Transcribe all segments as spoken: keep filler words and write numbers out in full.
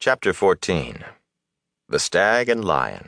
Chapter fourteen. The Stag and Lion.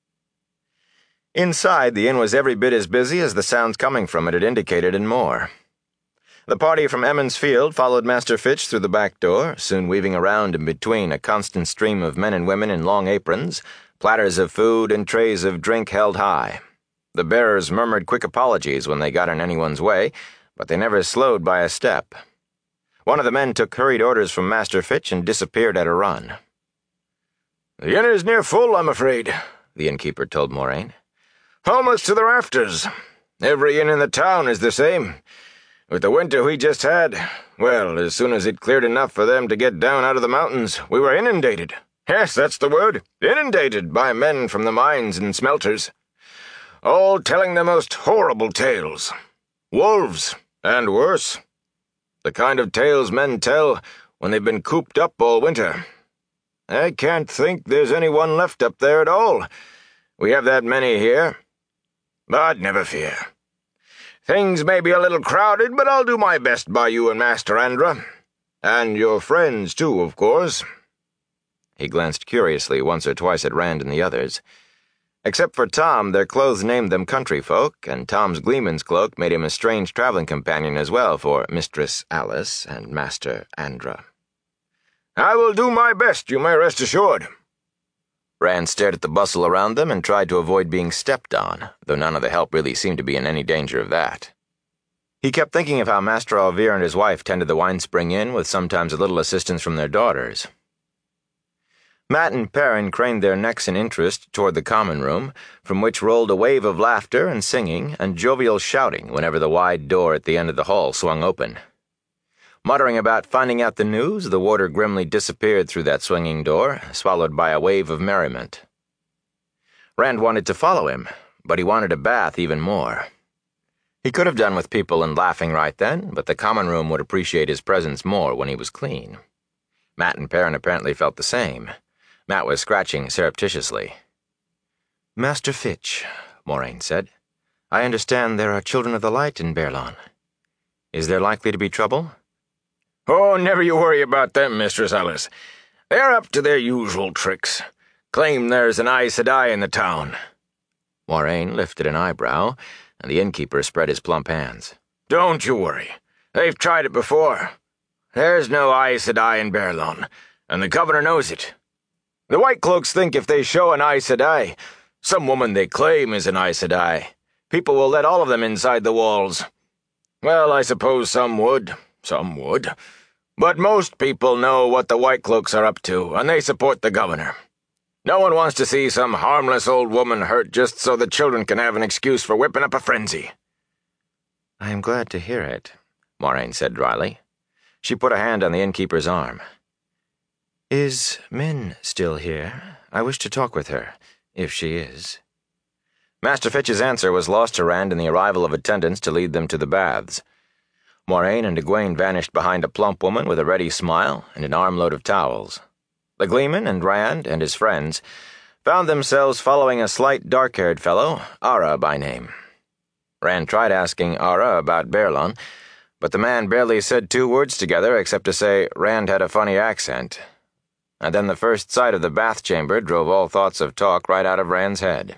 Inside, the inn was every bit as busy as the sounds coming from it had indicated and more. The party from Emmons Field followed Master Fitch through the back door, soon weaving around and between a constant stream of men and women in long aprons, platters of food and trays of drink held high. The bearers murmured quick apologies when they got in anyone's way, but they never slowed by a step. One of the men took hurried orders from Master Fitch and disappeared at a run. "The inn is near full, I'm afraid," the innkeeper told Moraine. "Almost to the rafters. Every inn in the town is the same. With the winter we just had, well, as soon as it cleared enough for them to get down out of the mountains, we were inundated. Yes, that's the word, inundated by men from the mines and smelters. All telling the most horrible tales. Wolves, and worse. The kind of tales men tell when they've been cooped up all winter. I can't think there's anyone left up there at all. We have that many here. But never fear. Things may be a little crowded, but I'll do my best by you and Master Andra. And your friends, too, of course." He glanced curiously once or twice at Rand and the others. Except for Tom, their clothes named them country folk, and Tom's gleeman's cloak made him a strange traveling companion as well for Mistress Alice and Master Andra. "I will do my best, you may rest assured." Rand stared at the bustle around them and tried to avoid being stepped on, though none of the help really seemed to be in any danger of that. He kept thinking of how Master Alvir and his wife tended the Winespring Inn with sometimes a little assistance from their daughters. Matt and Perrin craned their necks in interest toward the common room, from which rolled a wave of laughter and singing and jovial shouting whenever the wide door at the end of the hall swung open. Muttering about finding out the news, the warder grimly disappeared through that swinging door, swallowed by a wave of merriment. Rand wanted to follow him, but he wanted a bath even more. He could have done with people and laughing right then, but the common room would appreciate his presence more when he was clean. Matt and Perrin apparently felt the same. Matt was scratching surreptitiously. "Master Fitch," Moraine said, "I understand there are children of the light in Baerlon. Is there likely to be trouble?" "Oh, never you worry about them, Mistress Alice. They're up to their usual tricks. Claim there's an Aes Sedai in the town." Moraine lifted an eyebrow, and the innkeeper spread his plump hands. "Don't you worry. They've tried it before. There's no Aes Sedai in Baerlon, and the governor knows it. The White Cloaks think if they show an Aes Sedai, some woman they claim is an Aes Sedai, people will let all of them inside the walls. Well, I suppose some would, some would. But most people know what the White Cloaks are up to, and they support the governor. No one wants to see some harmless old woman hurt just so the children can have an excuse for whipping up a frenzy." "I am glad to hear it," Moraine said dryly. She put a hand on the innkeeper's arm. "Is Min still here? I wish to talk with her, if she is." Master Fitch's answer was lost to Rand in the arrival of attendants to lead them to the baths. Moraine and Egwene vanished behind a plump woman with a ready smile and an armload of towels. The gleeman and Rand and his friends found themselves following a slight dark-haired fellow, Ara by name. Rand tried asking Ara about Baerlon, but the man barely said two words together except to say Rand had a funny accent. And then the first sight of the bath chamber drove all thoughts of talk right out of Rand's head.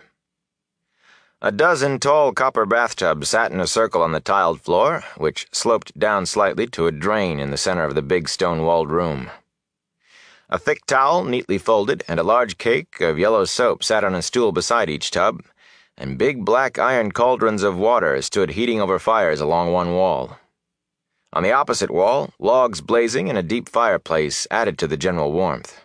A dozen tall copper bathtubs sat in a circle on the tiled floor, which sloped down slightly to a drain in the center of the big stone-walled room. A thick towel, neatly folded, and a large cake of yellow soap sat on a stool beside each tub, and big black iron cauldrons of water stood heating over fires along one wall. On the opposite wall, logs blazing and a deep fireplace added to the general warmth.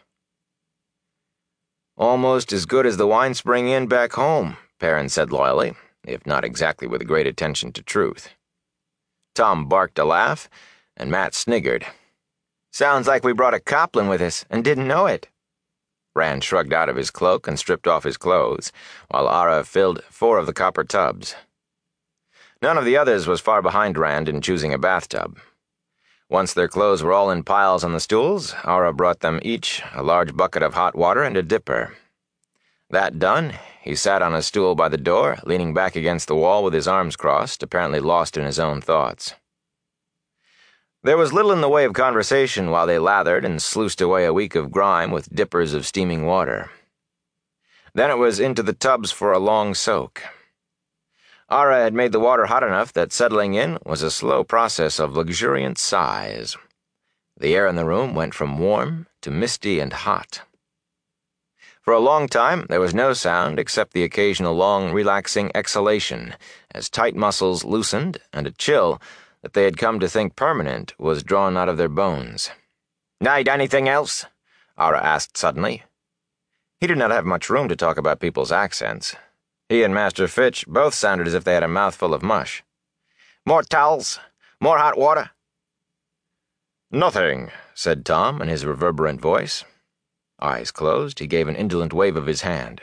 "Almost as good as the Winespring Inn back home," Perrin said loyally, if not exactly with great attention to truth. Tom barked a laugh, and Matt sniggered. "Sounds like we brought a Copland with us and didn't know it." Rand shrugged out of his cloak and stripped off his clothes, while Ara filled four of the copper tubs. None of the others was far behind Rand in choosing a bathtub. Once their clothes were all in piles on the stools, Ara brought them each a large bucket of hot water and a dipper. That done, he sat on a stool by the door, leaning back against the wall with his arms crossed, apparently lost in his own thoughts. There was little in the way of conversation while they lathered and sluiced away a week of grime with dippers of steaming water. Then it was into the tubs for a long soak. Ara had made the water hot enough that settling in was a slow process of luxuriant sighs. The air in the room went from warm to misty and hot. For a long time, there was no sound except the occasional long, relaxing exhalation as tight muscles loosened and a chill that they had come to think permanent was drawn out of their bones. "Need anything else?" Ara asked suddenly. He did not have much room to talk about people's accents. He and Master Fitch both sounded as if they had a mouthful of mush. "More towels? More hot water?" "Nothing," said Tom in his reverberant voice. Eyes closed, he gave an indolent wave of his hand.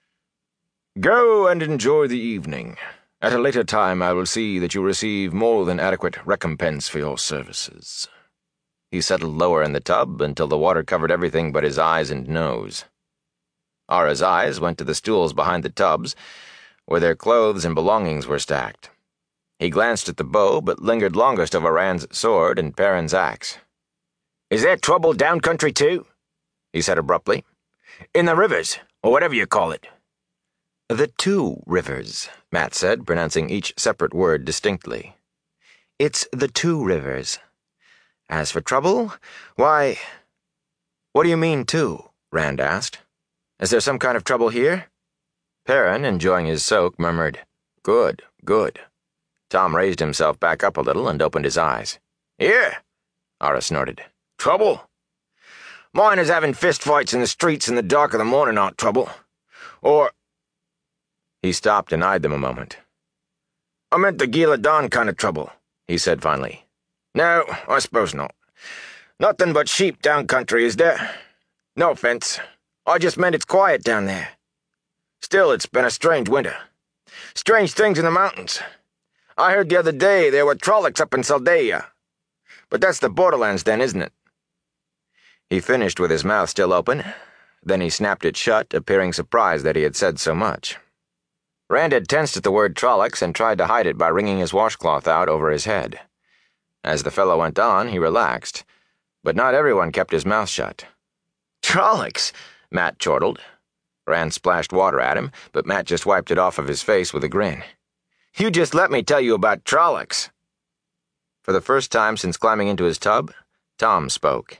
"Go and enjoy the evening. At a later time I will see that you receive more than adequate recompense for your services." He settled lower in the tub until the water covered everything but his eyes and nose. Ara's eyes went to the stools behind the tubs, where their clothes and belongings were stacked. He glanced at the bow, but lingered longest over Rand's sword and Perrin's axe. "Is there trouble down country too?" he said abruptly. "In the rivers, or whatever you call it." "The two rivers," Matt said, pronouncing each separate word distinctly. "It's the two rivers. As for trouble, why—" "What do you mean, two?" Rand asked. "Is there some kind of trouble here?" Perrin, enjoying his soak, murmured, "Good, good." Tom raised himself back up a little and opened his eyes. "Here," Ara snorted. "Trouble? Miners having fistfights in the streets in the dark of the morning aren't trouble. Or—" He stopped and eyed them a moment. "I meant the Gila Dawn kind of trouble," he said finally. "No, I suppose not. Nothing but sheep down country, is there? No offense. I just meant it's quiet down there. Still, it's been a strange winter. Strange things in the mountains. I heard the other day there were Trollocs up in Saldaia. But that's the borderlands then, isn't it?" He finished with his mouth still open. Then he snapped it shut, appearing surprised that he had said so much. Rand had tensed at the word Trollocs and tried to hide it by wringing his washcloth out over his head. As the fellow went on, he relaxed. But not everyone kept his mouth shut. "Trollocs?" Matt chortled. Rand splashed water at him, but Matt just wiped it off of his face with a grin. "You just let me tell you about Trollocs." For the first time since climbing into his tub, Tom spoke.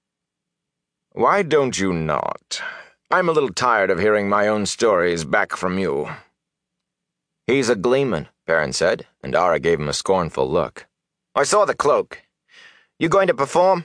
"Why don't you not? I'm a little tired of hearing my own stories back from you." "He's a gleeman," Perrin said, and Ara gave him a scornful look. "I saw the cloak. You going to perform?"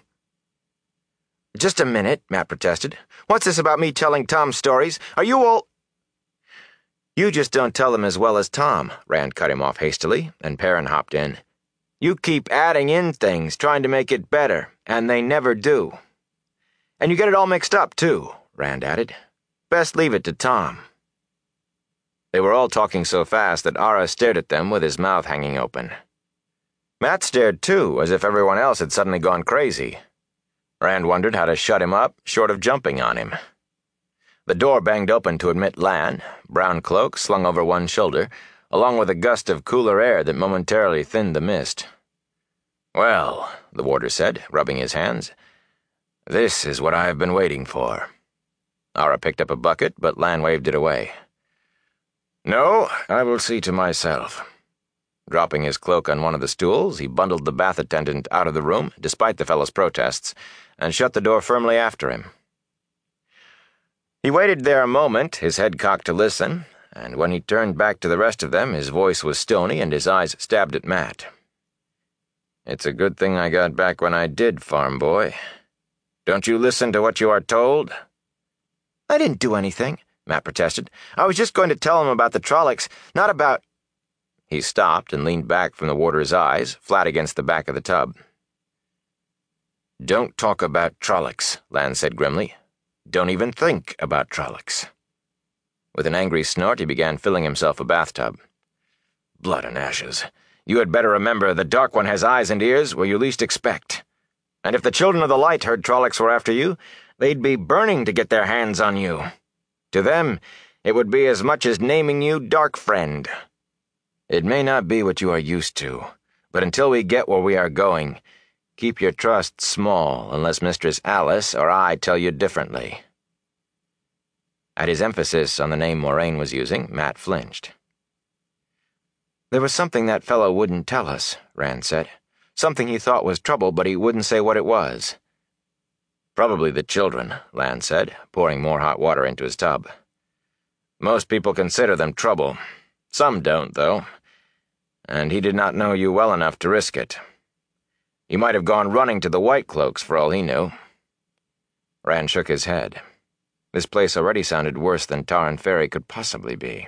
"Just a minute," Matt protested. "What's this about me telling Tom stories? Are you all—" "You just don't tell them as well as Tom," Rand cut him off hastily, and Perrin hopped in. "You keep adding in things, trying to make it better, and they never do. And you get it all mixed up, too," Rand added. "Best leave it to Tom." They were all talking so fast that Ara stared at them with his mouth hanging open. Matt stared too, as if everyone else had suddenly gone crazy. Rand wondered how to shut him up, short of jumping on him. The door banged open to admit Lan, brown cloak slung over one shoulder, along with a gust of cooler air that momentarily thinned the mist. "Well," the warder said, rubbing his hands, "this is what I have been waiting for." Ara picked up a bucket, but Lan waved it away. "No, I will see to myself." Dropping his cloak on one of the stools, he bundled the bath attendant out of the room, despite the fellow's protests, and shut the door firmly after him. He waited there a moment, his head cocked to listen, and when he turned back to the rest of them, his voice was stony and his eyes stabbed at Matt. "It's a good thing I got back when I did, farm boy. Don't you listen to what you are told?" "I didn't do anything," Matt protested. "I was just going to tell him about the Trollocs, not about—" He stopped and leaned back from the warder's eyes, flat against the back of the tub. "Don't talk about Trollocs," Lan said grimly. "Don't even think about Trollocs." With an angry snort, he began filling himself a bathtub. "Blood and ashes. You had better remember the Dark One has eyes and ears where you least expect. And if the Children of the Light heard Trollocs were after you, they'd be burning to get their hands on you. To them, it would be as much as naming you Dark Friend. It may not be what you are used to, but until we get where we are going, Keep your trust small unless Mistress Alice or I tell you differently." At his emphasis on the name Moraine was using, Matt flinched. "There was something that fellow wouldn't tell us," Rand said. "Something he thought was trouble, but he wouldn't say what it was." "Probably the children," Lan said, pouring more hot water into his tub. "Most people consider them trouble. Some don't, though. And he did not know you well enough to risk it. You might have gone running to the White Cloaks for all he knew." Rand shook his head. This place already sounded worse than Tarn Ferry could possibly be.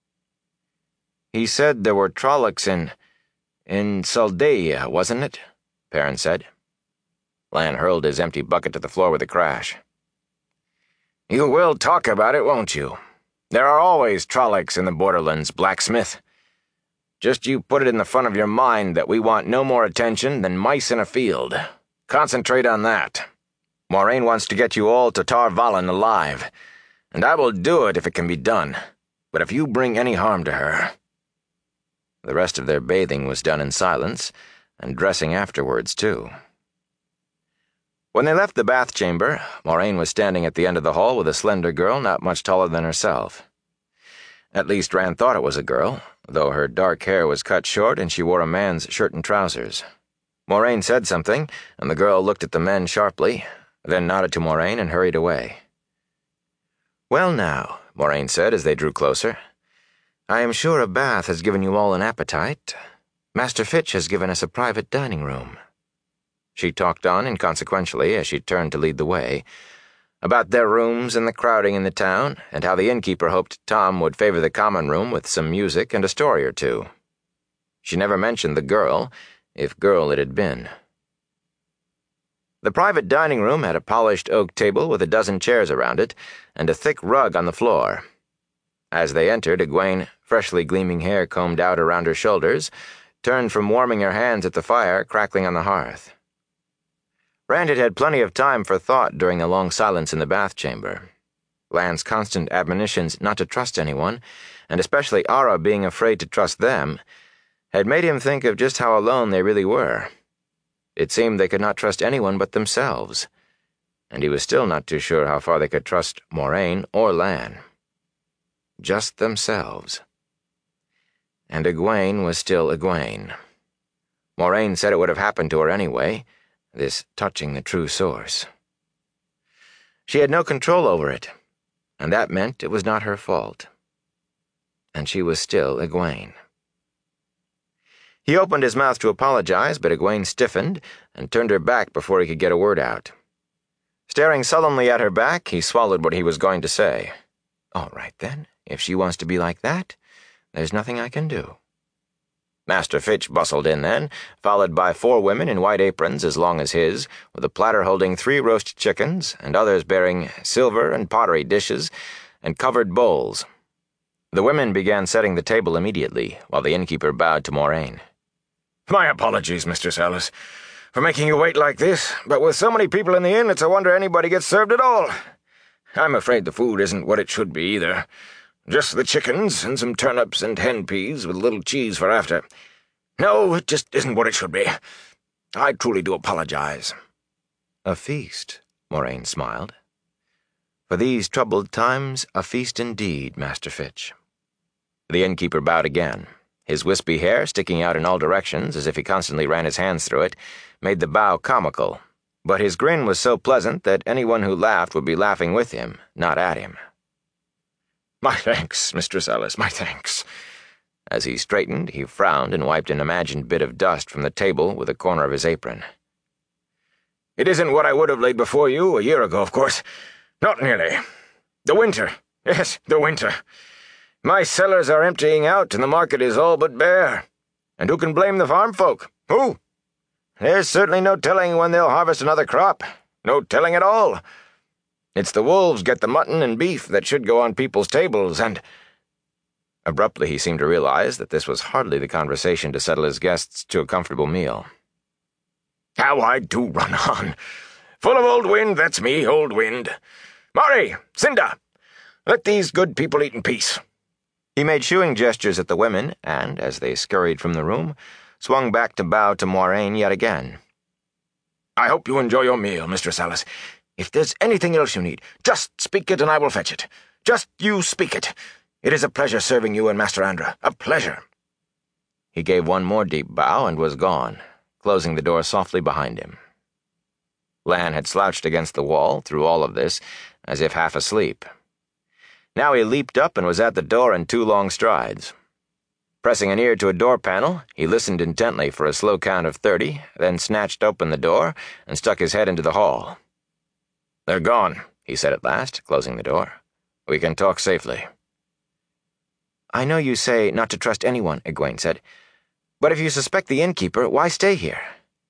"He said there were Trollocs in... in Saldaea, wasn't it?" Perrin said. Lan hurled his empty bucket to the floor with a crash. "You will talk about it, won't you? There are always Trollocs in the borderlands, Blacksmith. Just you put it in the front of your mind that we want no more attention than mice in a field. Concentrate on that. Moraine wants to get you all to Tar Valon alive, and I will do it if it can be done. But if you bring any harm to her..." The rest of their bathing was done in silence, and dressing afterwards, too. When they left the bath chamber, Moraine was standing at the end of the hall with a slender girl not much taller than herself. At least Rand thought it was a girl, though her dark hair was cut short and she wore a man's shirt and trousers. Moraine said something, and the girl looked at the men sharply, then nodded to Moraine and hurried away. "Well now," Moraine said as they drew closer, "I am sure a bath has given you all an appetite. Master Fitch has given us a private dining room." She talked on inconsequentially as she turned to lead the way, about their rooms and the crowding in the town, and how the innkeeper hoped Tom would favor the common room with some music and a story or two. She never mentioned the girl, if girl it had been. The private dining room had a polished oak table with a dozen chairs around it, and a thick rug on the floor. As they entered, Egwene, freshly gleaming hair combed out around her shoulders, turned from warming her hands at the fire crackling on the hearth. Rand had had plenty of time for thought during the long silence in the bath chamber. Lan's constant admonitions not to trust anyone, and especially Ara being afraid to trust them, had made him think of just how alone they really were. It seemed they could not trust anyone but themselves, and he was still not too sure how far they could trust Moraine or Lan. Just themselves. And Egwene was still Egwene. Moraine said it would have happened to her anyway, this touching the true source. She had no control over it, and that meant it was not her fault. And she was still Egwene. He opened his mouth to apologize, but Egwene stiffened and turned her back before he could get a word out. Staring sullenly at her back, he swallowed what he was going to say. "All right, then. If she wants to be like that, there's nothing I can do." Master Fitch bustled in then, followed by four women in white aprons as long as his, with a platter holding three roast chickens, and others bearing silver and pottery dishes and covered bowls. The women began setting the table immediately, while the innkeeper bowed to Moraine. "My apologies, Mistress Alice, for making you wait like this, but with so many people in the inn, it's a wonder anybody gets served at all. I'm afraid the food isn't what it should be, either. Just the chickens and some turnips and hen peas with a little cheese for after. No, it just isn't what it should be. I truly do apologize." "A feast," Moraine smiled. "For these troubled times, a feast indeed, Master Fitch." The innkeeper bowed again. His wispy hair, sticking out in all directions as if he constantly ran his hands through it, made the bow comical, but his grin was so pleasant that anyone who laughed would be laughing with him, not at him. "My thanks, Mistress Alice, my thanks." As he straightened, he frowned and wiped an imagined bit of dust from the table with a corner of his apron. "It isn't what I would have laid before you a year ago, of course. Not nearly. The winter. Yes, the winter. My cellars are emptying out and the market is all but bare. And who can blame the farm folk? Who? There's certainly no telling when they'll harvest another crop. No telling at all. It's the wolves get the mutton and beef that should go on people's tables, and—" Abruptly he seemed to realize that this was hardly the conversation to settle his guests to a comfortable meal. "How I do run on. Full of old wind, that's me, old wind. Mari, Cinda, let these good people eat in peace." He made shooing gestures at the women, and, as they scurried from the room, swung back to bow to Moraine yet again. I hope you enjoy your meal, Mistress Alice. If there's anything else you need, just speak it and I will fetch it. Just you speak it. It is a pleasure serving you and Master Andra. A pleasure." He gave one more deep bow and was gone, closing the door softly behind him. Lan had slouched against the wall through all of this, as if half asleep. Now he leaped up and was at the door in two long strides. Pressing an ear to a door panel, he listened intently for a slow count of thirty, then snatched open the door and stuck his head into the hall. "They're gone," he said at last, closing the door. "We can talk safely." "I know you say not to trust anyone," Egwene said. "But if you suspect the innkeeper, why stay here?"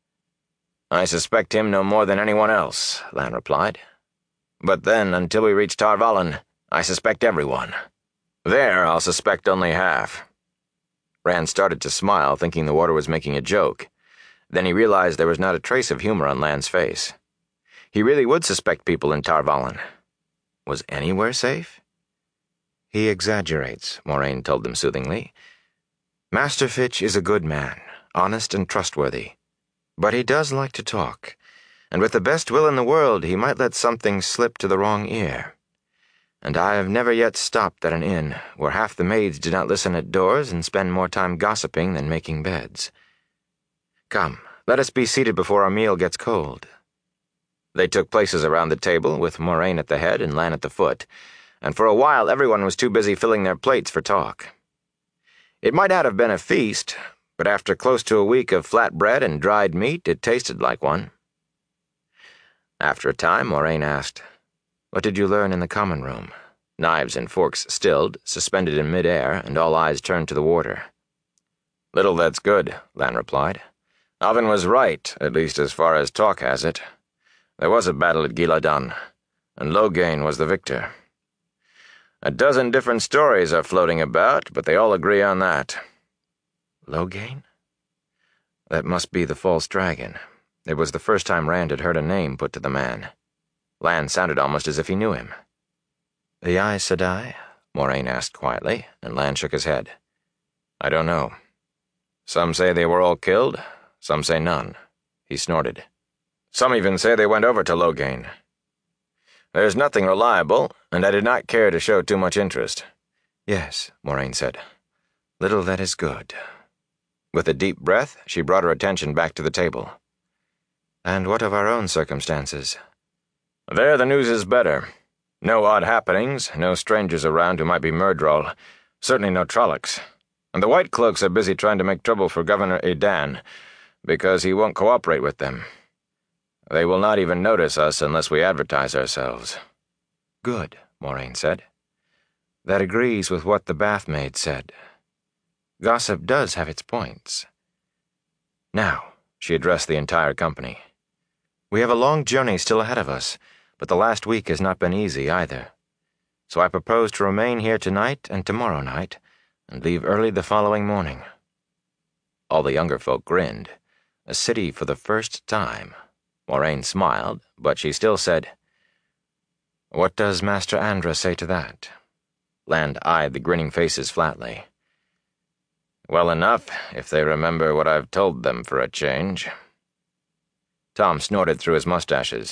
"I suspect him no more than anyone else," Lan replied. "But then, until we reach Tar Valon, I suspect everyone. There, I'll suspect only half." Rand started to smile, thinking the warder was making a joke. Then he realized there was not a trace of humor on Lan's face. He really would suspect people in Tar Valon. Was anywhere safe? "He exaggerates," Moraine told them soothingly. "Master Fitch is a good man, honest and trustworthy. But he does like to talk, and with the best will in the world, he might let something slip to the wrong ear. And I have never yet stopped at an inn where half the maids did not listen at doors and spend more time gossiping than making beds. Come, let us be seated before our meal gets cold." They took places around the table, with Moraine at the head and Lan at the foot, and for a while everyone was too busy filling their plates for talk. It might not have been a feast, but after close to a week of flat bread and dried meat, it tasted like one. After a time, Moraine asked, "What did you learn in the common room?" Knives and forks stilled, suspended in mid-air, and all eyes turned to the warder. "Little that's good," Lan replied. "Alvin was right, at least as far as talk has it. There was a battle at Ghiladon, and Loghain was the victor. A dozen different stories are floating about, but they all agree on that." "Loghain? That must be the false dragon." It was the first time Rand had heard a name put to the man. Lan sounded almost as if he knew him. "The Aes Sedai?" Moraine asked quietly, and Lan shook his head. "I don't know. Some say they were all killed, some say none." He snorted. "Some even say they went over to Loghain. There's nothing reliable, and I did not care to show too much interest." "Yes," Moraine said. "Little that is good." With a deep breath, she brought her attention back to the table. "And what of our own circumstances?" "There the news is better. No odd happenings, no strangers around who might be Myrddraal, certainly no Trollocs. And the White Cloaks are busy trying to make trouble for Governor Edan, because he won't cooperate with them. They will not even notice us unless we advertise ourselves." "Good," Moraine said. "That agrees with what the bathmaid said. Gossip does have its points. Now," she addressed the entire company, "we have a long journey still ahead of us, but the last week has not been easy either. So I propose to remain here tonight and tomorrow night, and leave early the following morning." All the younger folk grinned. A city for the first time. Moraine smiled, but she still said, "What does Master Andra say to that?" Lan eyed the grinning faces flatly. "Well enough, if they remember what I've told them for a change." Tom snorted through his mustaches.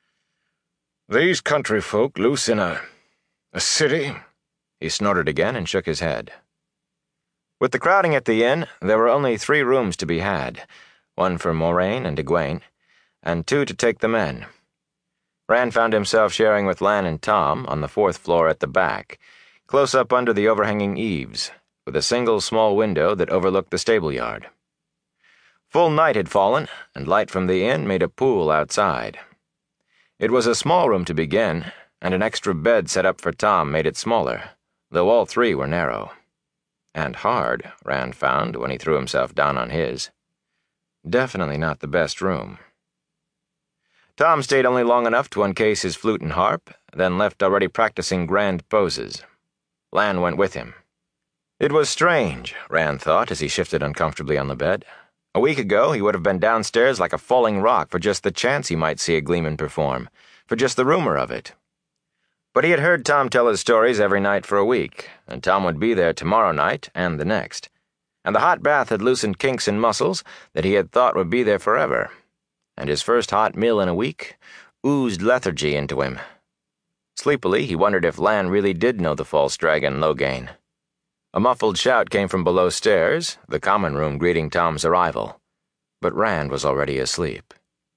"These country folk loose in a... a city?" He snorted again and shook his head. With the crowding at the inn, there were only three rooms to be had, one for Moraine and Egwene, and two to take the men. Rand found himself sharing with Lan and Tom on the fourth floor at the back, close up under the overhanging eaves, with a single small window that overlooked the stable yard. Full night had fallen, and light from the inn made a pool outside. It was a small room to begin, and an extra bed set up for Tom made it smaller, though all three were narrow. And hard, Rand found when he threw himself down on his. Definitely not the best room. Tom stayed only long enough to uncase his flute and harp, then left already practicing grand poses. Lan went with him. It was strange, Rand thought as he shifted uncomfortably on the bed. A week ago, he would have been downstairs like a falling rock for just the chance he might see a Gleeman perform, for just the rumor of it. But he had heard Tom tell his stories every night for a week, and Tom would be there tomorrow night and the next. And the hot bath had loosened kinks in muscles that he had thought would be there forever. and his first hot meal in a week oozed lethargy into him. Sleepily, he wondered if Lan really did know the false dragon Loghain. A muffled shout came from below stairs, the common room greeting Tom's arrival, but Rand was already asleep.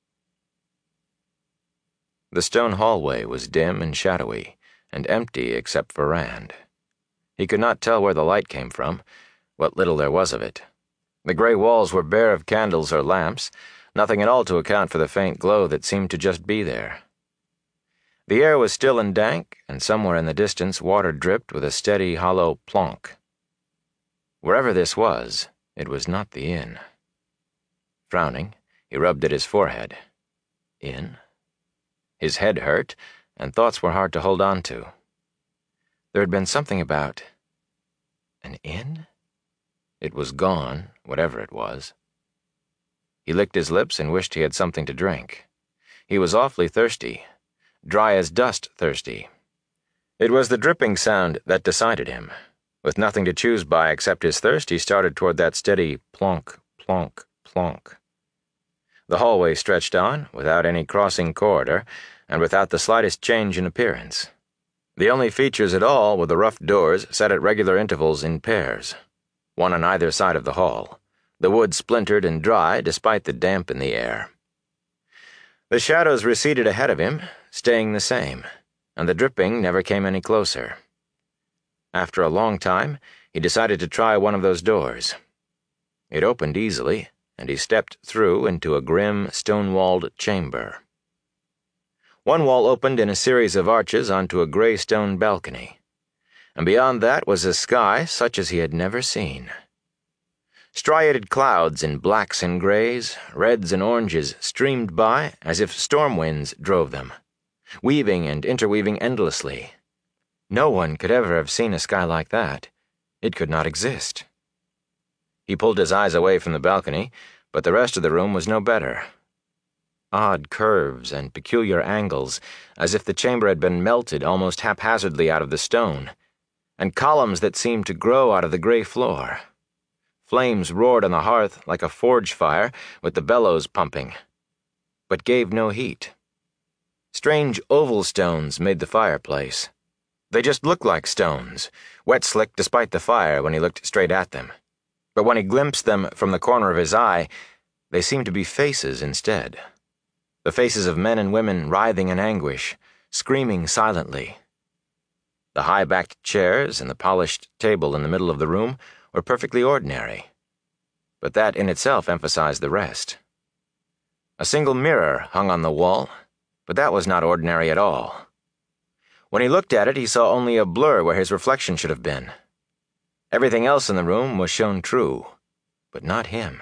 The stone hallway was dim and shadowy, and empty except for Rand. He could not tell where the light came from, what little there was of it. The gray walls were bare of candles or lamps, nothing at all to account for the faint glow that seemed to just be there. The air was still and dank, and somewhere in the distance water dripped with a steady, hollow plonk. Wherever this was, it was not the inn. Frowning, he rubbed at his forehead. Inn? His head hurt, and thoughts were hard to hold on to. There had been something about an inn? It was gone, whatever it was. He licked his lips and wished he had something to drink. He was awfully thirsty, dry as dust thirsty. It was the dripping sound that decided him. With nothing to choose by except his thirst, he started toward that steady plonk, plonk, plonk. The hallway stretched on, without any crossing corridor, and without the slightest change in appearance. The only features at all were the rough doors set at regular intervals in pairs, one on either side of the hall, the wood splintered and dry despite the damp in the air. The shadows receded ahead of him, staying the same, and the dripping never came any closer. After a long time, he decided to try one of those doors. It opened easily, and he stepped through into a grim, stone-walled chamber. One wall opened in a series of arches onto a gray stone balcony, and beyond that was a sky such as he had never seen. Striated clouds in blacks and grays, reds and oranges streamed by as if storm winds drove them, weaving and interweaving endlessly. No one could ever have seen a sky like that. It could not exist. He pulled his eyes away from the balcony, but the rest of the room was no better. Odd curves and peculiar angles, as if the chamber had been melted almost haphazardly out of the stone, and columns that seemed to grow out of the gray floor. Flames roared on the hearth like a forge fire with the bellows pumping, but gave no heat. Strange oval stones made the fireplace. They just looked like stones, wet-slick despite the fire when he looked straight at them. But when he glimpsed them from the corner of his eye, they seemed to be faces instead. The faces of men and women writhing in anguish, screaming silently. The high-backed chairs and the polished table in the middle of the room were perfectly ordinary, but that in itself emphasized the rest. A single mirror hung on the wall, but that was not ordinary at all. When he looked at it, he saw only a blur where his reflection should have been. Everything else in the room was shown true, but not him.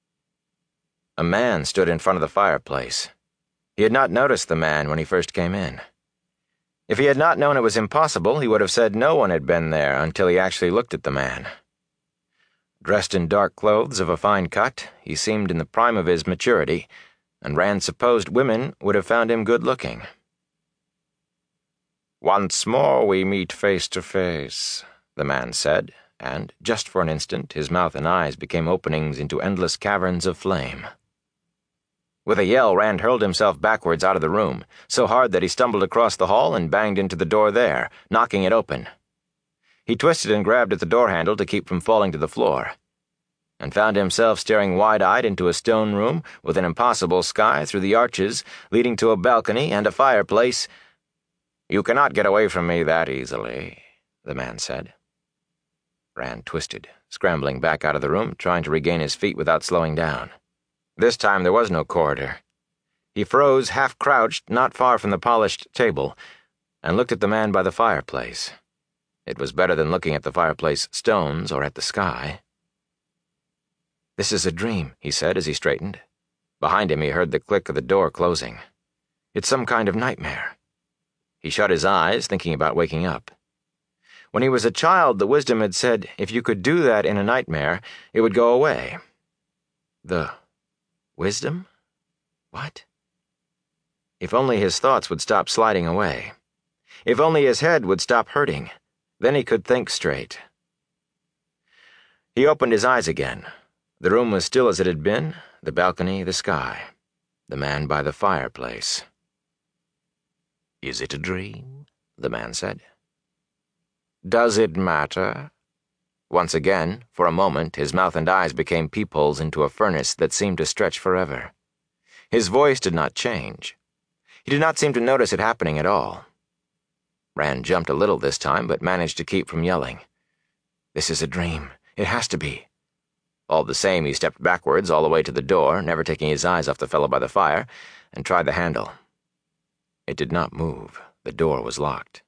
A man stood in front of the fireplace. He had not noticed the man when he first came in. If he had not known it was impossible, he would have said no one had been there until he actually looked at the man. Dressed in dark clothes of a fine cut, he seemed in the prime of his maturity, and Rand supposed women would have found him good-looking. "Once more we meet face to face," the man said, and, just for an instant, his mouth and eyes became openings into endless caverns of flame. With a yell, Rand hurled himself backwards out of the room, so hard that he stumbled across the hall and banged into the door there, knocking it open. He twisted and grabbed at the door handle to keep from falling to the floor, and found himself staring wide-eyed into a stone room with an impossible sky through the arches leading to a balcony and a fireplace. "You cannot get away from me that easily," the man said. Rand twisted, scrambling back out of the room, trying to regain his feet without slowing down. This time there was no corridor. He froze, half-crouched, not far from the polished table, and looked at the man by the fireplace. It was better than looking at the fireplace stones or at the sky. "This is a dream," he said as he straightened. Behind him he heard the click of the door closing. "It's some kind of nightmare." He shut his eyes, thinking about waking up. When he was a child, the wisdom had said if you could do that in a nightmare, it would go away. The wisdom? What? If only his thoughts would stop sliding away. If only his head would stop hurting. Then he could think straight. He opened his eyes again. The room was still as it had been, the balcony, the sky. the man by the fireplace. "Is it a dream?" the man said. "Does it matter?" Once again, for a moment, his mouth and eyes became peepholes into a furnace that seemed to stretch forever. His voice did not change. He did not seem to notice it happening at all. Rand jumped a little this time, but managed to keep from yelling. "This is a dream. It has to be." All the same, he stepped backwards all the way to the door, never taking his eyes off the fellow by the fire, and tried the handle. It did not move. The door was locked.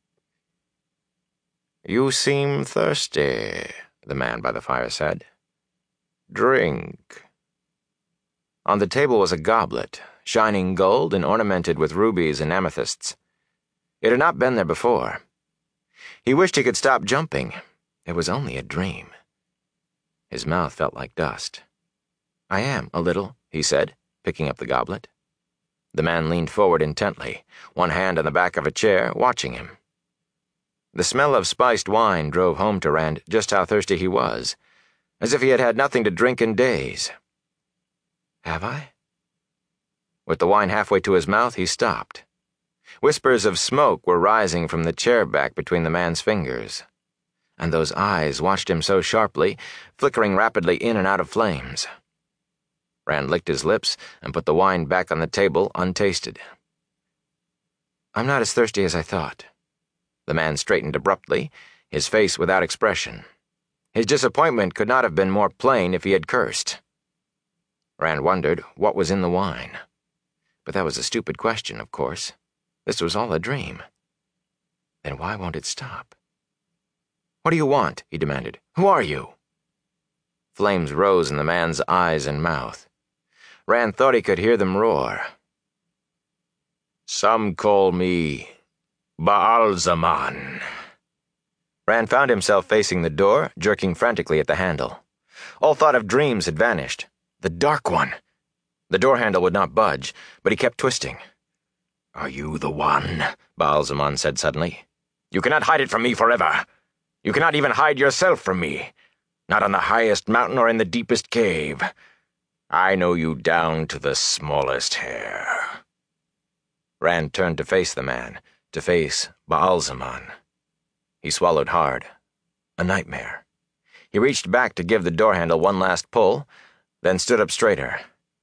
"You seem thirsty," the man by the fire said. "Drink." On the table was a goblet, shining gold and ornamented with rubies and amethysts. It had not been there before. He wished he could stop jumping. It was only a dream. His mouth felt like dust. "I am, a little," he said, picking up the goblet. The man leaned forward intently, one hand on the back of a chair, watching him. The smell of spiced wine drove home to Rand just how thirsty he was, as if he had had nothing to drink in days. "Have I?" With the wine halfway to his mouth, he stopped. Whispers of smoke were rising from the chair back between the man's fingers, and those eyes watched him so sharply, flickering rapidly in and out of flames. Rand licked his lips and put the wine back on the table untasted. "I'm not as thirsty as I thought." The man straightened abruptly, his face without expression. His disappointment could not have been more plain if he had cursed. Rand wondered what was in the wine. But that was a stupid question, of course. This was all a dream. Then why won't it stop? "What do you want?" he demanded. "Who are you?" Flames rose in the man's eyes and mouth. Rand thought he could hear them roar. "Some call me Ba'al-Zaman." Rand found himself facing the door, jerking frantically at the handle. All thought of dreams had vanished. The Dark One! The door handle would not budge, but he kept twisting. "Are you the one?" Ba'al-Zaman said suddenly. "You cannot hide it from me forever. You cannot even hide yourself from me. Not on the highest mountain or in the deepest cave. I know you down to the smallest hair." Rand turned to face the man, to face Ba'al-Zaman. He swallowed hard. A nightmare. He reached back to give the door handle one last pull, then stood up straighter.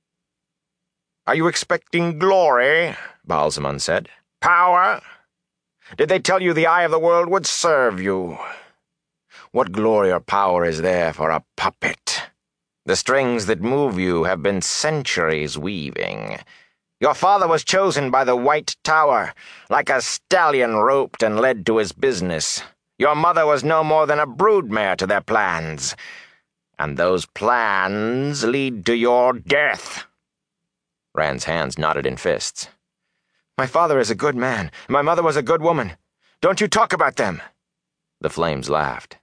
"Are you expecting glory?" Ba'al-Zaman said. "Power? Did they tell you the eye of the world would serve you? What glory or power is there for a puppet? The strings that move you have been centuries weaving. Your father was chosen by the White Tower, like a stallion roped and led to his business. Your mother was no more than a broodmare to their plans. And those plans lead to your death." Rand's hands knotted in fists. "My father is a good man, and my mother was a good woman. Don't you talk about them." The flames laughed.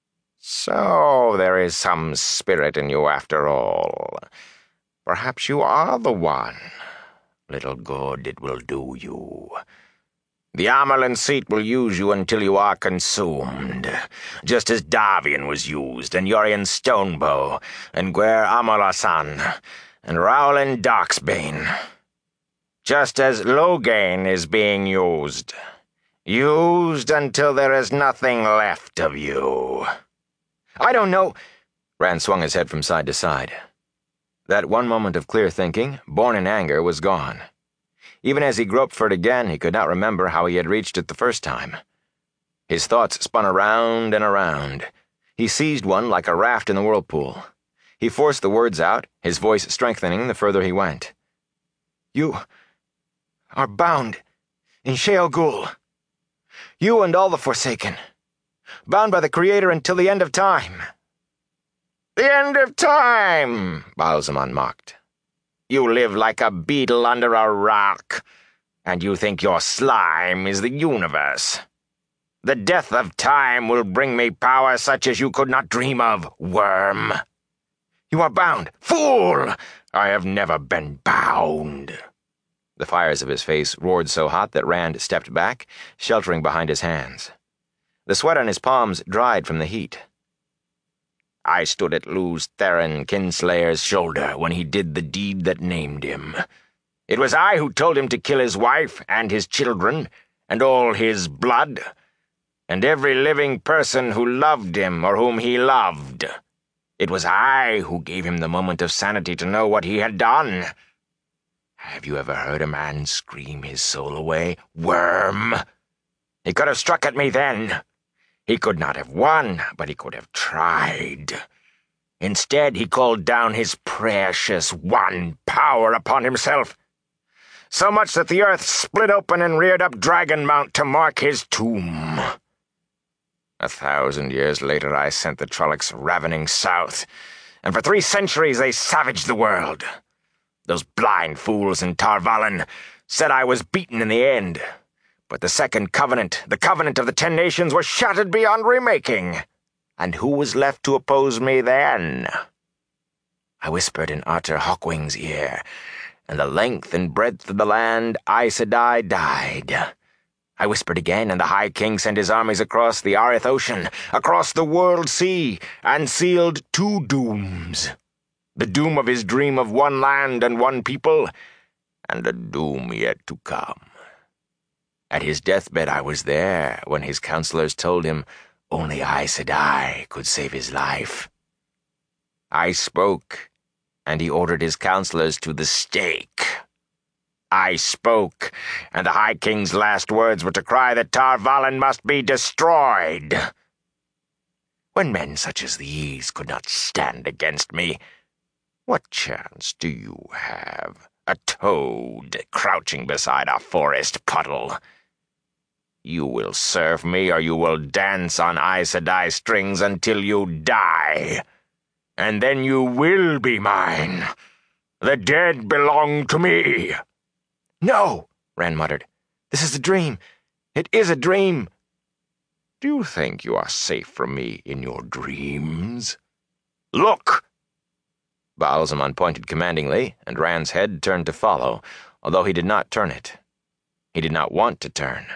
"So there is some spirit in you after all. Perhaps you are the one. Little good it will do you. The Amerlin seat will use you until you are consumed, just as Davian was used, and Yorian Stonebow, and Gwer Amalasan, and Rowland Darksbane. Just as Loghain is being used. Used until there is nothing left of you." "I don't know." Rand swung his head from side to side. That one moment of clear thinking, born in anger, was gone. Even as he groped for it again, he could not remember how he had reached it the first time. His thoughts spun around and around. He seized one like a raft in the whirlpool. He forced the words out, his voice strengthening the further he went. "You are bound in Shayol Ghul. You and all the Forsaken. Bound by the Creator until the end of time." "The end of time," Ba'al-Zaman mocked. "You live like a beetle under a rock, and you think your slime is the universe. The death of time will bring me power such as you could not dream of, worm." "You are bound." "Fool! I have never been bound." The fires of his face roared so hot that Rand stepped back, sheltering behind his hands. The sweat on his palms dried from the heat. "I stood at Lews Therin Kinslayer's shoulder when he did the deed that named him. It was I who told him to kill his wife and his children, and all his blood, and every living person who loved him or whom he loved. It was I who gave him the moment of sanity to know what he had done. Have you ever heard a man scream his soul away? Worm! He could have struck at me then. He could not have won, but he could have tried. Instead, he called down his precious one power upon himself, so much that the earth split open and reared up Dragon Mount to mark his tomb. A thousand years later, I sent the Trollocs ravening south, and for three centuries they savaged the world. Those blind fools in Tar Valon said I was beaten in the end, but the Second Covenant, the Covenant of the Ten Nations, was shattered beyond remaking. And who was left to oppose me then? I whispered in Arthur Hawkwing's ear, and the length and breadth of the land Aes Sedai died. I whispered again, and the High King sent his armies across the Arith Ocean, across the World Sea, and sealed two dooms. The doom of his dream of one land and one people, and a doom yet to come. At his deathbed I was there when his counselors told him only Aes Sedai could save his life. I spoke, and he ordered his counselors to the stake. I spoke, and the High King's last words were to cry that Tar Valon must be destroyed. When men such as these could not stand against me, what chance do you have, a toad crouching beside a forest puddle? You will serve me, or you will dance on Aes Sedai strings until you die. And then you will be mine. The dead belong to me. No, Rand muttered. This is a dream. It is a dream. Do you think you are safe from me in your dreams? Look! Ba'alzamon pointed commandingly, and Rand's head turned to follow, although he did not turn it. He did not want to turn.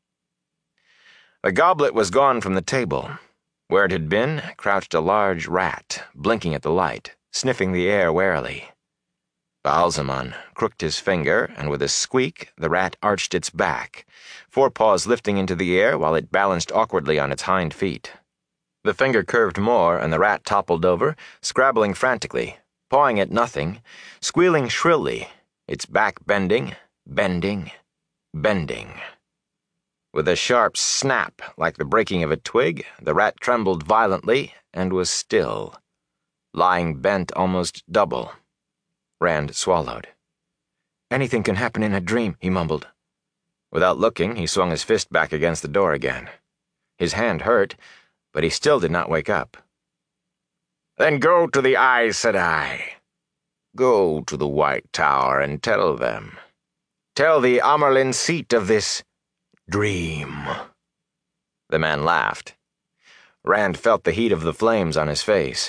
The goblet was gone from the table. Where it had been, crouched a large rat, blinking at the light, sniffing the air warily. Ba'alzamon crooked his finger, and with a squeak, the rat arched its back, forepaws lifting into the air while it balanced awkwardly on its hind feet. The finger curved more, and the rat toppled over, scrabbling frantically, pawing at nothing, squealing shrilly, its back bending, bending, bending. With a sharp snap, like the breaking of a twig, the rat trembled violently and was still, lying bent almost double. Rand swallowed. Anything can happen in a dream, he mumbled. Without looking, he swung his fist back against the door again. His hand hurt, but he still did not wake up. Then go to the Aes Sedai. Go to the White Tower and tell them. Tell the Amyrlin seat of this dream. The man laughed. Rand felt the heat of the flames on his face.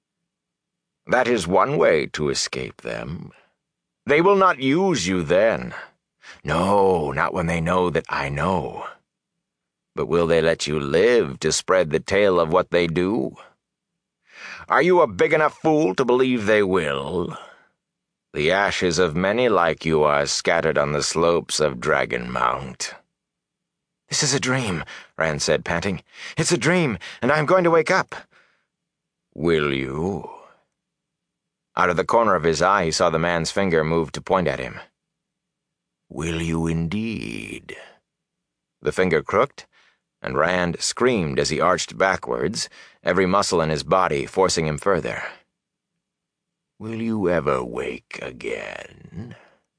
That is one way to escape them. They will not use you then. No, not when they know that I know. But will they let you live to spread the tale of what they do? Are you a big enough fool to believe they will? The ashes of many like you are scattered on the slopes of Dragon Mount. This is a dream, Rand said, panting. It's a dream, and I am going to wake up. Will you? Out of the corner of his eye, he saw the man's finger move to point at him. Will you indeed? The finger crooked, and Rand screamed as he arched backwards, every muscle in his body forcing him further. Will you ever wake again?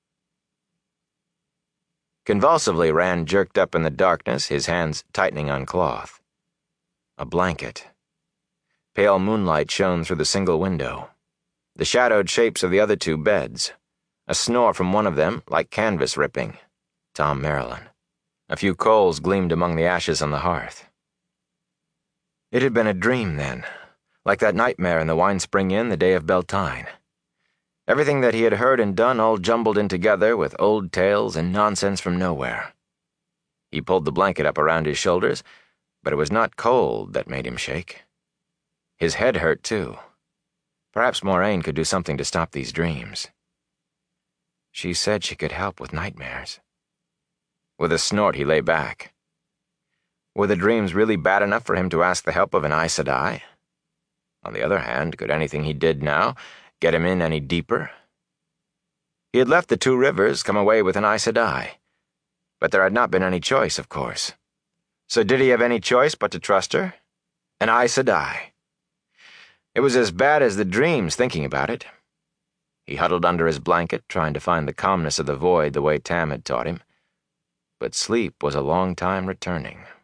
Convulsively, Rand jerked up in the darkness, his hands tightening on cloth. A blanket. Pale moonlight shone through the single window. The shadowed shapes of the other two beds. A snore from one of them, like canvas ripping. Tom Merrilin. A few coals gleamed among the ashes on the hearth. It had been a dream, then, like that nightmare in the Winespring Inn the day of Beltane. Everything that he had heard and done all jumbled in together with old tales and nonsense from nowhere. He pulled the blanket up around his shoulders, but it was not cold that made him shake. His head hurt, too. Perhaps Moraine could do something to stop these dreams. She said she could help with nightmares. With a snort, he lay back. Were the dreams really bad enough for him to ask the help of an Aes Sedai? On the other hand, could anything he did now get him in any deeper? He had left the Two Rivers, come away with an Aes Sedai. But there had not been any choice, of course. So did he have any choice but to trust her? An Aes Sedai. It was as bad as the dreams, thinking about it. He huddled under his blanket, trying to find the calmness of the void the way Tam had taught him. But sleep was a long time returning.